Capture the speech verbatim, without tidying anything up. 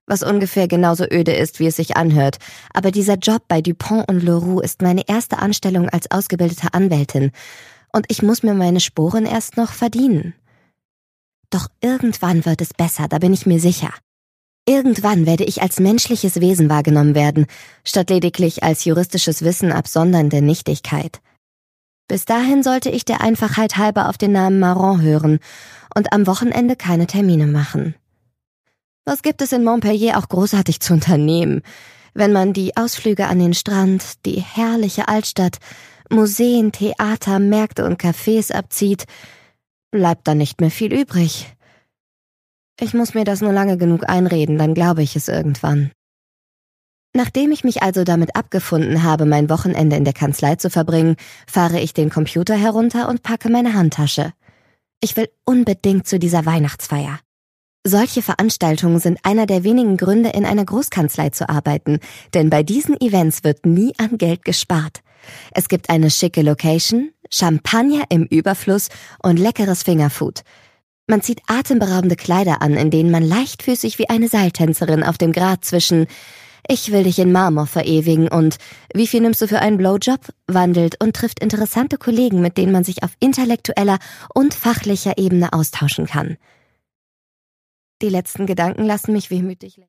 Was ungefähr genauso öde ist, wie es sich anhört. Aber dieser Job bei Dupont und Leroux ist meine erste Anstellung als ausgebildete Anwältin. Und ich muss mir meine Sporen erst noch verdienen. Doch irgendwann wird es besser, da bin ich mir sicher. Irgendwann werde ich als menschliches Wesen wahrgenommen werden, statt lediglich als juristisches Wissen absondernde Nichtigkeit. Bis dahin sollte ich der Einfachheit halber auf den Namen Marron hören und am Wochenende keine Termine machen. Was gibt es in Montpellier auch großartig zu unternehmen? Wenn man die Ausflüge an den Strand, die herrliche Altstadt, Museen, Theater, Märkte und Cafés abzieht, bleibt dann nicht mehr viel übrig. Ich muss mir das nur lange genug einreden, dann glaube ich es irgendwann. Nachdem ich mich also damit abgefunden habe, mein Wochenende in der Kanzlei zu verbringen, fahre ich den Computer herunter und packe meine Handtasche. Ich will unbedingt zu dieser Weihnachtsfeier. Solche Veranstaltungen sind einer der wenigen Gründe, in einer Großkanzlei zu arbeiten, denn bei diesen Events wird nie an Geld gespart. Es gibt eine schicke Location, Champagner im Überfluss und leckeres Fingerfood. Man zieht atemberaubende Kleider an, in denen man leichtfüßig wie eine Seiltänzerin auf dem Grat zwischen »Ich will dich in Marmor verewigen« und »Wie viel nimmst du für einen Blowjob?« wandelt und trifft interessante Kollegen, mit denen man sich auf intellektueller und fachlicher Ebene austauschen kann. Die letzten Gedanken lassen mich wehmütig